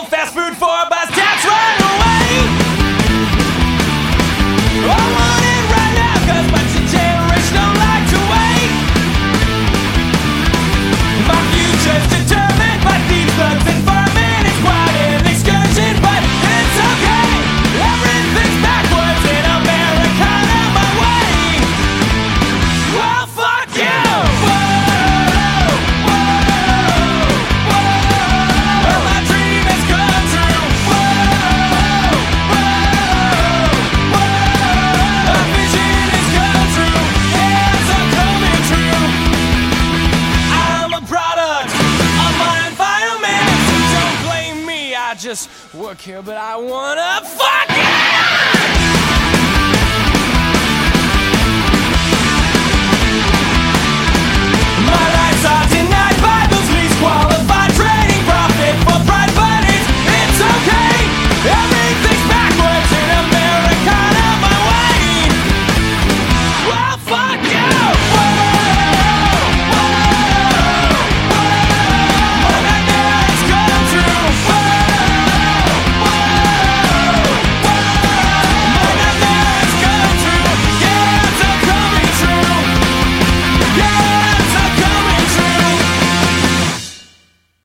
fast food for a bus tax right away. I want it right now, cause my generation don't like to wait. My future's determined by these thugs and firemen. It's quite an excursion, but it's okay. Everything's backwards in America, out my way. Well, fuck you. Whoa, whoa, whoa. Well, my dream has come true. Whoa, whoa, whoa. My vision has come true. Yeah, it's all coming true. I'm a product of my environment. Don't blame me, I just work here, but I wanna fuck it! My life's all